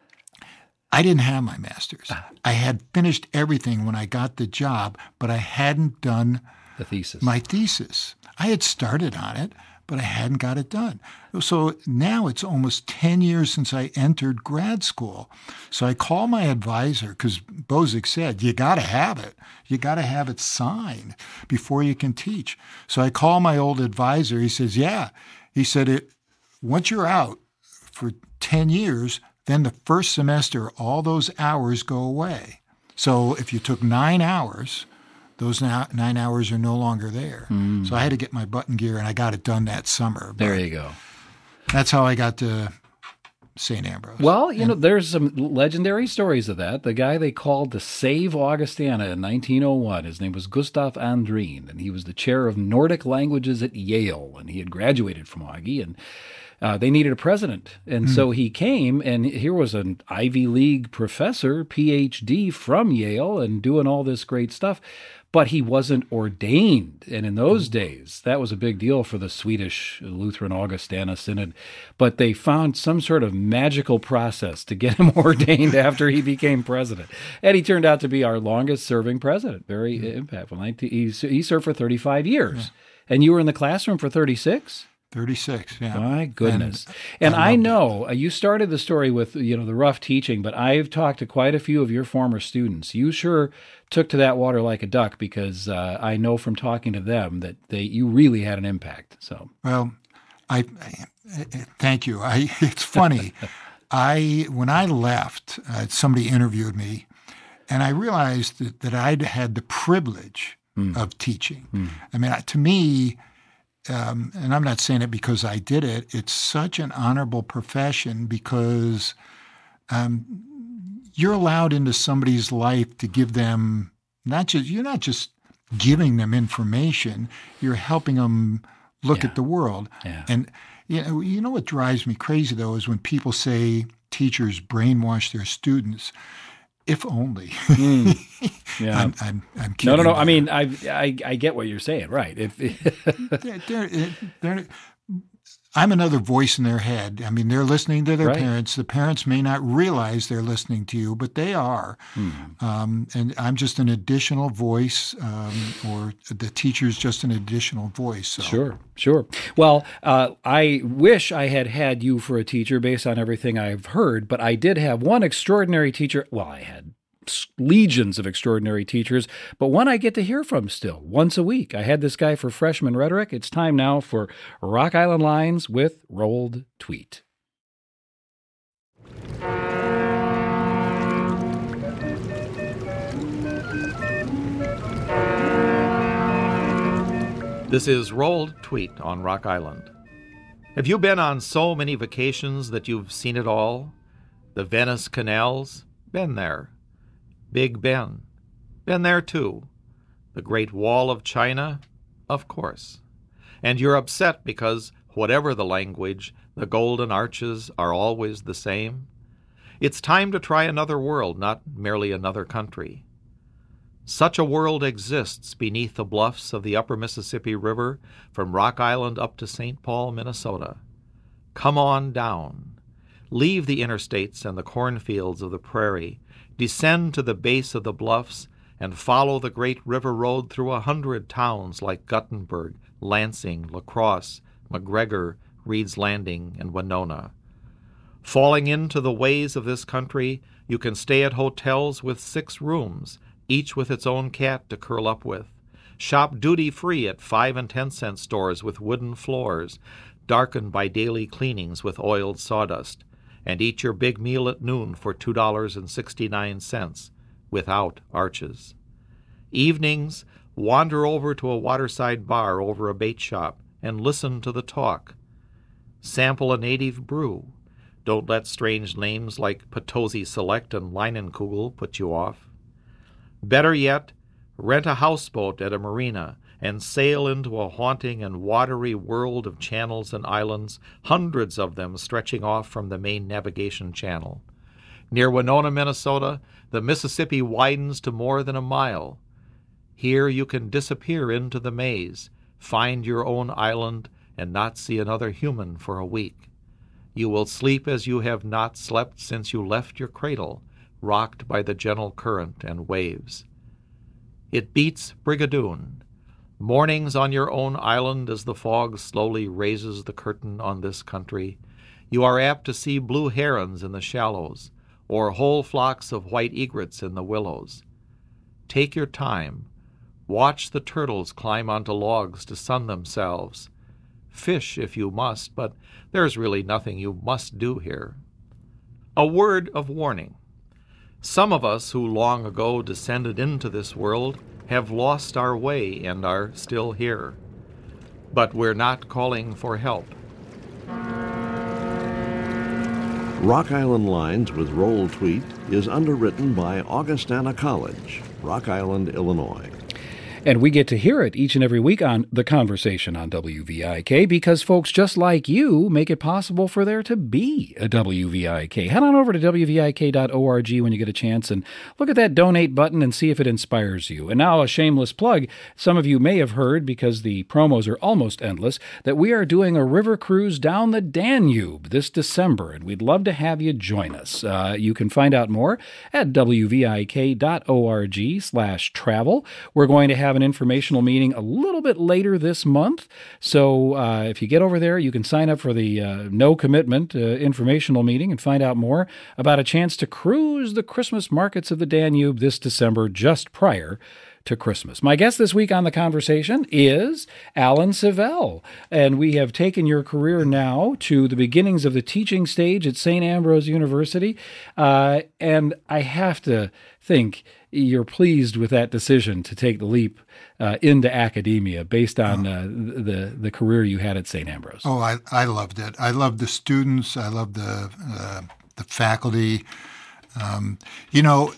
I didn't have my master's. I had finished everything when I got the job, but I hadn't done The thesis. my thesis. I had started on it, but I hadn't got it done. So now it's almost ten years since I entered grad school. So I call my advisor because Bozic said, you got to have it. You got to have it signed before you can teach. So I call my old advisor. He says, yeah. He said, it, once you're out for ten years, then the first semester, all those hours go away. So if you took nine hours, those now, nine hours are no longer there. Mm. So I had to get my button gear, and I got it done that summer. There you go. That's how I got to Saint Ambrose. Well, you and, know, there's some legendary stories of that. The guy they called to save Augustana in nineteen oh one, his name was Gustav Andrén, and he was the chair of Nordic languages at Yale, and he had graduated from Augie, and Uh, they needed a president. And mm. so he came, and here was an Ivy League professor, P H D from Yale, and doing all this great stuff. But he wasn't ordained. And in those days, that was a big deal for the Swedish Lutheran Augustana Synod. But they found some sort of magical process to get him ordained after he became president. And he turned out to be our longest-serving president. Very mm. impactful. He, he served for thirty-five years. Yeah. And you were in the classroom for thirty-six? thirty-six, yeah. My goodness. And, and I, I know it. You started the story with, you know, the rough teaching, but I've talked to quite a few of your former students. You sure took to that water like a duck, because uh, I know from talking to them that they you really had an impact. So Well, I, I thank you. I it's funny. I when I left, uh, somebody interviewed me, and I realized that, that I'd had the privilege mm. of teaching. Mm. I mean, to me, Um, and I'm not saying it because I did it, it's such an honorable profession because um, you're allowed into somebody's life to give them, not just, you're not just giving them information, you're helping them look yeah. at the world. Yeah. And you know, you know what drives me crazy, though, is when people say teachers brainwash their students. If only. Mm. Yeah, I'm, I'm, I'm kidding. No, no, no. I mean, I, I, I get what you're saying, right? If they're, they're, they're, I'm another voice in their head. I mean, they're listening to their right. parents. The parents may not realize they're listening to you, but they are. Mm. Um, and I'm just an additional voice, um, or the teacher's just an additional voice. So. Sure, sure. Well, uh, I wish I had had you for a teacher based on everything I've heard, but I did have one extraordinary teacher. Well, I had legions of extraordinary teachers, but one I get to hear from still once a week. I had this guy for freshman rhetoric. It's time now for Rock Island Lines with Rolled Tweet. This is Rolled Tweet on Rock Island. Have you been on so many vacations that you've seen it all? The Venice canals? Been there. Big Ben? Been there too. The Great Wall of China? Of course. And you're upset because, whatever the language, the Golden Arches are always the same? It's time to try another world, not merely another country. Such a world exists beneath the bluffs of the upper Mississippi River from Rock Island up to Saint Paul, Minnesota. Come on down. Leave the interstates and the cornfields of the prairie. Descend to the base of the bluffs and follow the great river road through a hundred towns like Guttenberg, Lansing, La Crosse, McGregor, Reed's Landing, and Winona. Falling into the ways of this country, you can stay at hotels with six rooms, each with its own cat to curl up with. Shop duty-free at five and ten cent stores with wooden floors, darkened by daily cleanings with oiled sawdust, and eat your big meal at noon for two dollars and sixty-nine cents, without arches. Evenings, wander over to a waterside bar over a bait shop and listen to the talk. Sample a native brew. Don't let strange names like Potosi Select and Leinenkugel put you off. Better yet, rent a houseboat at a marina and sail into a haunting and watery world of channels and islands, hundreds of them stretching off from the main navigation channel. Near Winona, Minnesota, the Mississippi widens to more than a mile. Here you can disappear into the maze, find your own island, and not see another human for a week. You will sleep as you have not slept since you left your cradle, rocked by the gentle current and waves. It beats Brigadoon. Mornings on your own island as the fog slowly raises the curtain on this country. You are apt to see blue herons in the shallows, or whole flocks of white egrets in the willows. Take your time. Watch the turtles climb onto logs to sun themselves. Fish if you must, but there's really nothing you must do here. A word of warning. Some of us who long ago descended into this world have lost our way and are still here. But we're not calling for help. Rock Island Lines with Roll Tweet is underwritten by Augustana College, Rock Island, Illinois. And we get to hear it each and every week on The Conversation on W V I K because folks just like you make it possible for there to be a W V I K. Head on over to W V I K dot org when you get a chance and look at that donate button and see if it inspires you. And now a shameless plug. Some of you may have heard, because the promos are almost endless, that we are doing a river cruise down the Danube this December, and we'd love to have you join us. Uh, you can find out more at W V I K dot org slash travel. We're going to have an informational meeting a little bit later this month. So uh, if you get over there, you can sign up for the uh, no commitment uh, informational meeting and find out more about a chance to cruise the Christmas markets of the Danube this December, just prior to Christmas. My guest this week on The Conversation is Alan Savell, and we have taken your career now to the beginnings of the teaching stage at Saint Ambrose University, uh, and I have to think you're pleased with that decision to take the leap uh, into academia based on uh, the the career you had at Saint Ambrose. Oh, I, I loved it. I loved the students. I loved the uh, the faculty. Um, you know,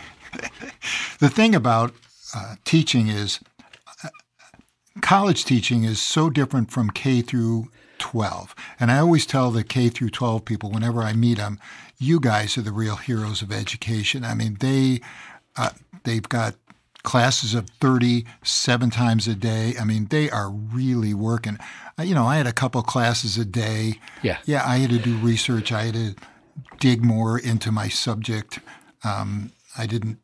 the thing about uh, teaching is uh, college teaching is so different from K through twelve. And I always tell the K through twelve people whenever I meet them, you guys are the real heroes of education. I mean, they uh, they've got classes of thirty-seven times a day. I mean, they are really working. You know, I had a couple classes a day. Yeah. Yeah, I had to do research. I had to dig more into my subject. Um, I didn't.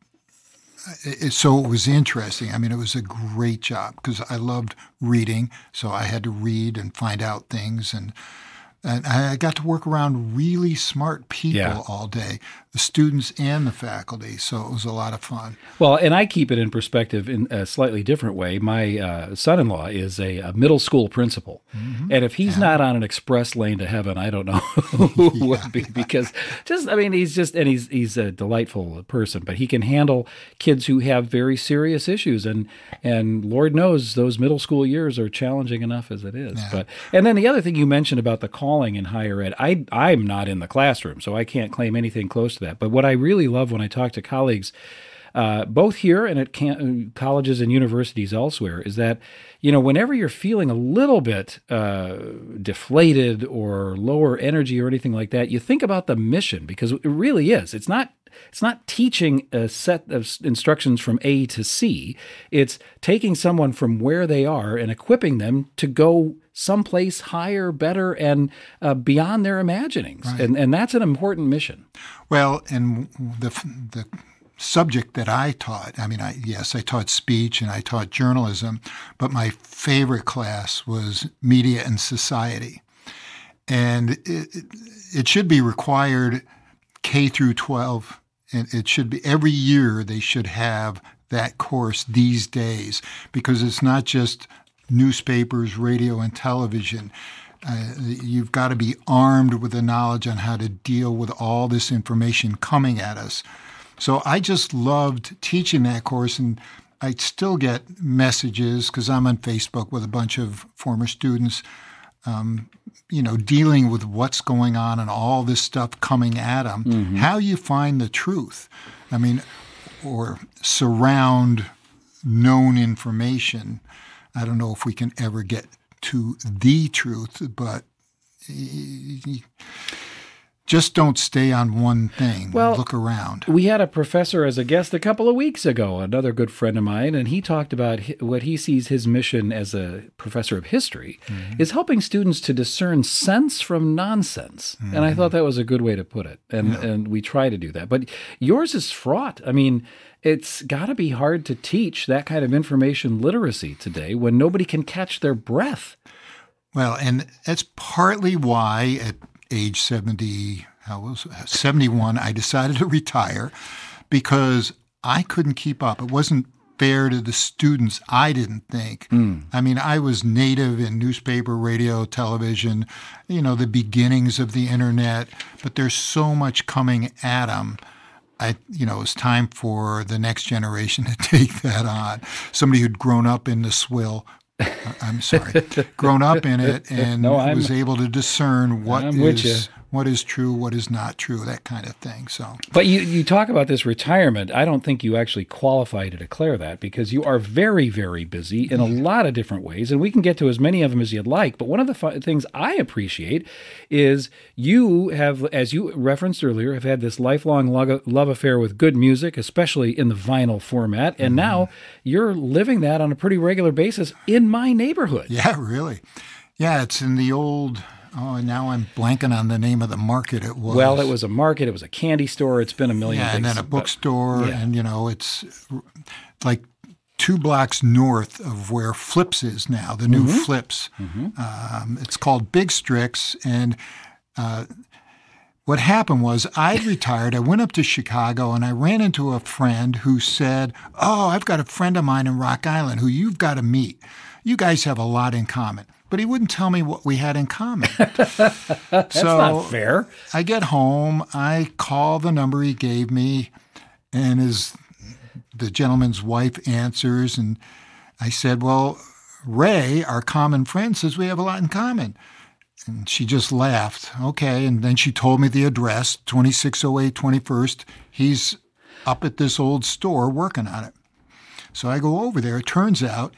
It, so it was interesting. I mean, it was a great job because I loved reading. So I had to read and find out things. And And I got to work around really smart people yeah. all day, the students and the faculty. So it was a lot of fun. Well, and I keep it in perspective in a slightly different way. My uh, son-in-law is a, a middle school principal. Mm-hmm. And if he's yeah. not on an express lane to heaven, I don't know who yeah. would be. Because just, I mean, he's just, and he's he's a delightful person, but he can handle kids who have very serious issues. And, and Lord knows those middle school years are challenging enough as it is. Yeah. But and then the other thing you mentioned about the calling in higher ed, I, I'm not in the classroom, so I can't claim anything close to that. But what I really love when I talk to colleagues, uh, both here and at can- colleges and universities elsewhere, is that, you know, whenever you're feeling a little bit uh, deflated or lower energy or anything like that, you think about the mission, because it really is. It's not It's not teaching a set of instructions from A to C. It's taking someone from where they are and equipping them to go someplace higher, better, and uh, beyond their imaginings. Right. And and that's an important mission. Well, and the the subject that I taught, I mean, I, yes, I taught speech and I taught journalism, but my favorite class was media and society. And it, it, it should be required K through twelve, and it should be every year they should have that course these days, because it's not just newspapers, radio, and television. Uh, you've got to be armed with the knowledge on how to deal with all this information coming at us. So I just loved teaching that course, and I still get messages because I'm on Facebook with a bunch of former students, um, you know, dealing with what's going on and all this stuff coming at them. Mm-hmm. How you find the truth, I mean, or surround known information. I don't know if we can ever get to the truth, but just don't stay on one thing. Well, look around. We had a professor as a guest a couple of weeks ago, another good friend of mine, and he talked about what he sees his mission as a professor of history mm-hmm. is helping students to discern sense from nonsense. Mm-hmm. And I thought that was a good way to put it. And yeah. and we try to do that. But yours is fraught. I mean, it's got to be hard to teach that kind of information literacy today when nobody can catch their breath. Well, and that's partly why at age seventy, how was it? seventy-one, I decided to retire because I couldn't keep up. It wasn't fair to the students, I didn't think. Mm. I mean, I was native in newspaper, radio, television, you know, the beginnings of the internet, but there's so much coming at them. I, you know, it's time for the next generation to take that on. Somebody who'd grown up in the swill. I'm sorry, grown up in it and no, was able to discern what I'm is what is true, what is not true, that kind of thing. So, but you, you talk about this retirement. I don't think you actually qualify to declare that because you are very, very busy in a lot of different ways, and we can get to as many of them as you'd like. But one of the fu- things I appreciate is you have, as you referenced earlier, have had this lifelong love, love affair with good music, especially in the vinyl format, and mm-hmm. now you're living that on a pretty regular basis in my neighborhood. Yeah, really. Yeah, it's in the old... Oh, and now I'm blanking on the name of the market it was. Well, it was a market. It was a candy store. It's been a million yeah, things. And then a bookstore. Yeah. And, you know, it's like two blocks north of where Flips is now, the new mm-hmm. Flips. Mm-hmm. Um, it's called Big Strix. And uh, what happened was I'd retired. I went up to Chicago, and I ran into a friend who said, oh, I've got a friend of mine in Rock Island who you've got to meet. You guys have a lot in common. But he wouldn't tell me what we had in common. That's so not fair. I get home, I call the number he gave me, and his the gentleman's wife answers, and I said, well, Ray, our common friend, says we have a lot in common. And she just laughed. Okay, and then she told me the address, twenty-six oh eight twenty-first. He's up at this old store working on it. So I go over there. It turns out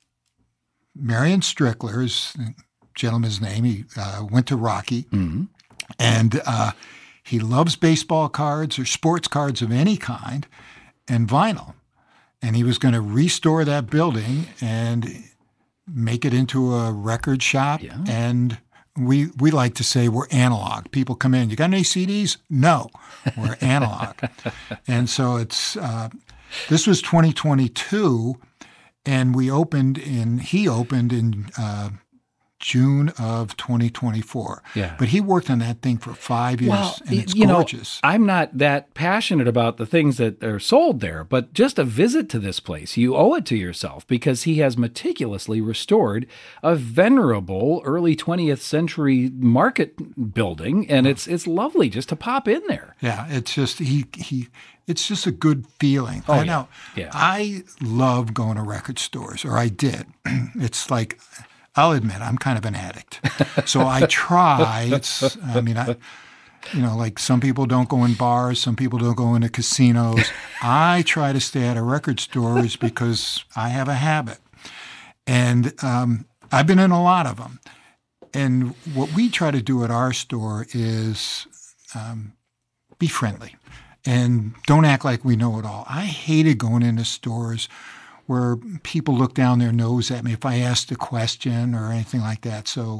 Marion Strickler is the gentleman's name. He uh, went to Rocky, mm-hmm. and uh, he loves baseball cards or sports cards of any kind and vinyl. And he was going to restore that building and make it into a record shop. Yeah. And we we like to say we're analog. People come in, you got any C Ds? No, we're analog. And so it's uh, this was twenty twenty-two. And we opened in, he opened in uh, June of twenty twenty-four. Yeah. But he worked on that thing for five years, well, and it's you gorgeous. Know, I'm not that passionate about the things that are sold there, but just a visit to this place, you owe it to yourself because he has meticulously restored a venerable early twentieth century market building, and it's it's lovely just to pop in there. Yeah, it's just, he he... It's just a good feeling. Oh, I yeah. know. Yeah. I love going to record stores, or I did. It's like, I'll admit, I'm kind of an addict. So I try. It's, I mean, I, you know, like some people don't go in bars, some people don't go into casinos. I try to stay out of record stores because I have a habit. And um, I've been in a lot of them. And what we try to do at our store is um, be friendly. And don't act like we know it all. I hated going into stores where people look down their nose at me if I asked a question or anything like that. So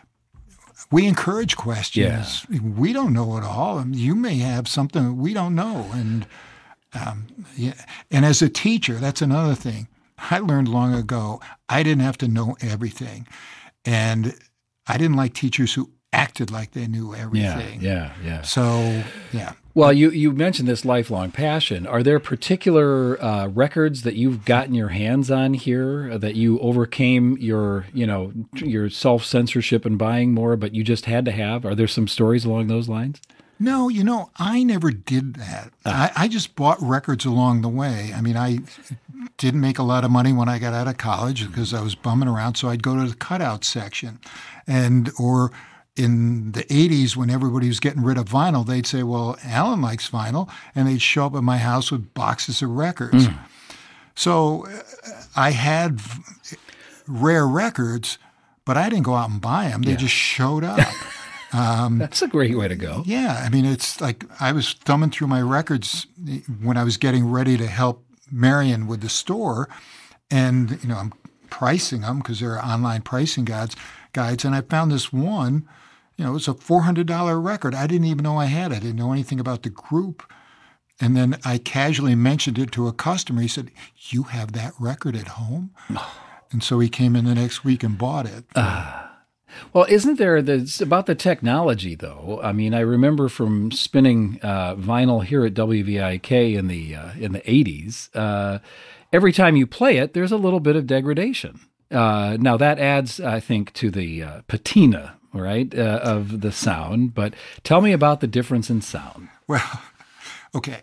we encourage questions. Yeah. We don't know it all. You may have something that we don't know. And um, yeah. And as a teacher, that's another thing. I learned long ago, I didn't have to know everything. And I didn't like teachers who acted like they knew everything. Yeah, yeah, yeah. So, yeah. Well, you, you mentioned this lifelong passion. Are there particular uh, records that you've gotten your hands on here that you overcame your, you know, your self-censorship and buying more, but you just had to have? Are there some stories along those lines? No, you know, I never did that. Ah. I, I just bought records along the way. I mean, I didn't make a lot of money when I got out of college because I was bumming around, so I'd go to the cutout section. And or in the eighties, when everybody was getting rid of vinyl, they'd say, well, Alan likes vinyl, and they'd show up at my house with boxes of records. Mm. So uh, I had v- rare records, but I didn't go out and buy them. They yeah. just showed up. Um, That's a great way to go. Yeah. I mean, it's like I was thumbing through my records when I was getting ready to help Marion with the store. And, you know, I'm pricing them because there are online pricing guides. guides. And I found this one, you know, it was a four hundred dollars record. I didn't even know I had it. I didn't know anything about the group. And then I casually mentioned it to a customer. He said, "You have that record at home?" And so he came in the next week and bought it. Uh, well, isn't there this about the technology, though? I mean, I remember from spinning uh, vinyl here at W V I K in the uh, in the eighties. Uh, every time you play it, there's a little bit of degradation. Uh, now that adds, I think, to the uh, patina, right, uh, of the sound. But tell me about the difference in sound. Well, okay.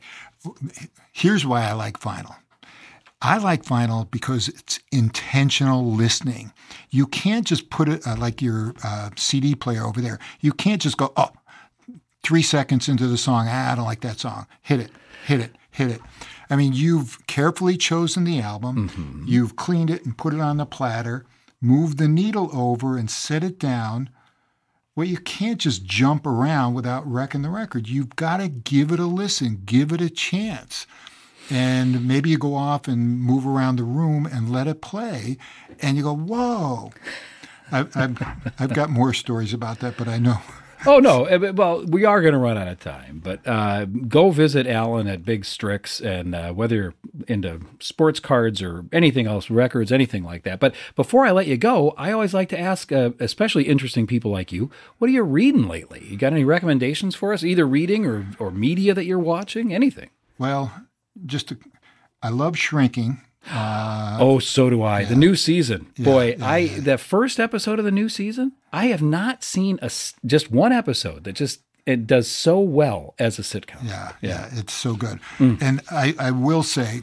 Here's why I like vinyl. I like vinyl because it's intentional listening. You can't just put it uh, like your uh, C D player over there. You can't just go, oh, three seconds into the song, ah, I don't like that song. Hit it, hit it, hit it. I mean, you've carefully chosen the album. Mm-hmm. You've cleaned it and put it on the platter, moved the needle over and set it down. Well, you can't just jump around without wrecking the record. You've got to give it a listen, give it a chance. And maybe you go off and move around the room and let it play, and you go, whoa. I've, I've, I've got more stories about that, but I know. Oh, no. Well, we are going to run out of time, but uh, go visit Alan at Big Strix, and uh, whether you're into sports cards or anything else, records, anything like that. But before I let you go, I always like to ask, uh, especially interesting people like you, what are you reading lately? You got any recommendations for us, either reading or, or media that you're watching, anything? Well, just to, I love Shrinking. Uh, oh, so do I. Yeah. The new season. Yeah, Boy, yeah, I yeah. the first episode of the new season, I have not seen a, just one episode that just it does so well as a sitcom. Yeah, yeah, yeah it's so good. Mm. And I, I will say,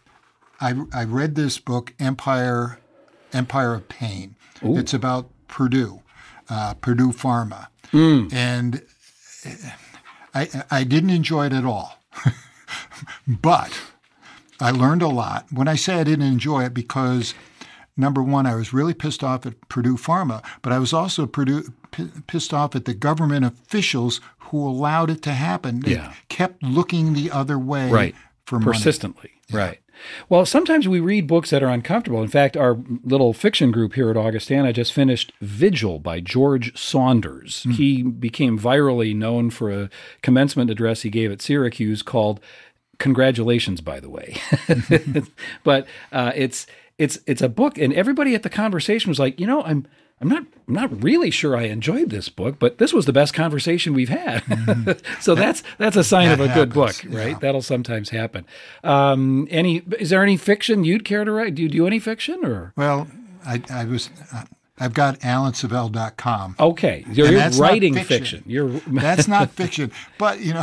I, I read this book, Empire, Empire of Pain. Ooh. It's about Purdue, uh, Purdue Pharma. Mm. And I, I didn't enjoy it at all. But I learned a lot. When I say I didn't enjoy it, because number one, I was really pissed off at Purdue Pharma, but I was also Purdue, p- pissed off at the government officials who allowed it to happen. They yeah. kept looking the other way right. for persistently. Money. Right. Well, sometimes we read books that are uncomfortable. In fact, our little fiction group here at Augustana just finished Vigil by George Saunders. Mm. He became virally known for a commencement address he gave at Syracuse called Congratulations, by the way. But uh, it's it's it's a book, and everybody at the conversation was like, you know, I'm I'm not I'm not really sure I enjoyed this book, but this was the best conversation we've had. Mm-hmm. So that's that's a sign that of a happens. Good book, right? Yeah. That'll sometimes happen. Um, any is there any fiction you'd care to write? Do you do any fiction or? Well, I, I was. Uh, I've got alan savell dot com. Okay, you're, you're writing fiction. fiction. You're that's not fiction, but you know.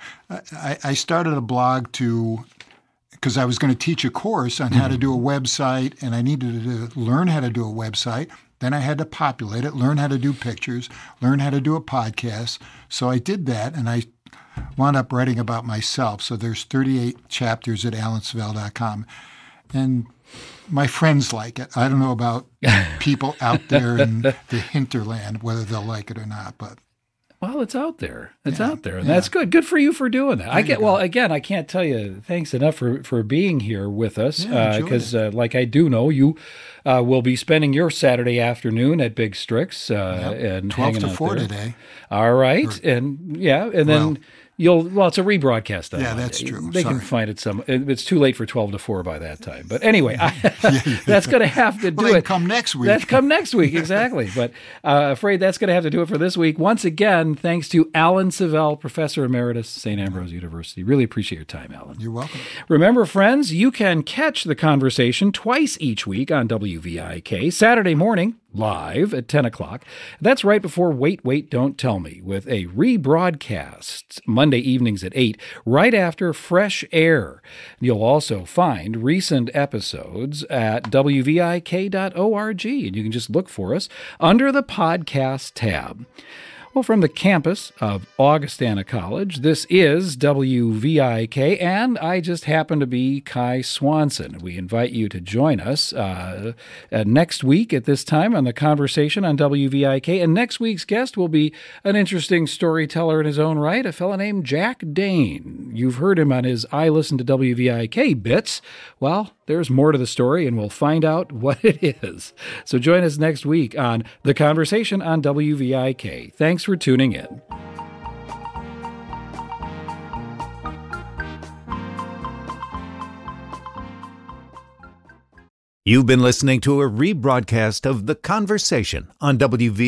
I, I started a blog to, because I was going to teach a course on how to do a website, and I needed to learn how to do a website. Then I had to populate it, learn how to do pictures, learn how to do a podcast. So I did that, and I wound up writing about myself. So there's thirty-eight chapters at alan savell dot com. And my friends like it. I don't know about people out there in the hinterland, whether they'll like it or not, but. Well, it's out there. It's yeah, out there. And yeah. that's good. Good for you for doing that. There I get, well, again, I can't tell you thanks enough for, for being here with us. Because, yeah, uh, uh, like I do know, you uh, will be spending your Saturday afternoon at Big Strix. Uh, yep. and twelve hanging to four there. today. All right. Or, and yeah. And then. Well, You'll well, it's a rebroadcast. On yeah, Monday. That's true. They Sorry. can find it some. It's too late for twelve to four by that time. But anyway, I, that's going to have to do well, it. Come next week. That's come next week, exactly. But uh, afraid that's going to have to do it for this week. Once again, thanks to Alan Savell, Professor Emeritus, Saint Ambrose University. Really appreciate your time, Alan. You're welcome. Remember, friends, you can catch the conversation twice each week on W V I K. Saturday morning, live at ten o'clock. That's right before Wait, Wait, Don't Tell Me, with a rebroadcast Monday evenings at eight, right after Fresh Air. You'll also find recent episodes at w v i k dot org, and you can just look for us under the podcast tab. Well, from the campus of Augustana College, this is W V I K, and I just happen to be Kai Swanson. We invite you to join us uh, uh, next week at this time on The Conversation on W V I K, and next week's guest will be an interesting storyteller in his own right, a fellow named Jack Dane. You've heard him on his I Listen to W V I K bits. Well, there's more to the story, and we'll find out what it is. So join us next week on The Conversation on W V I K. Thanks for tuning in. You've been listening to a rebroadcast of The Conversation on W V I K.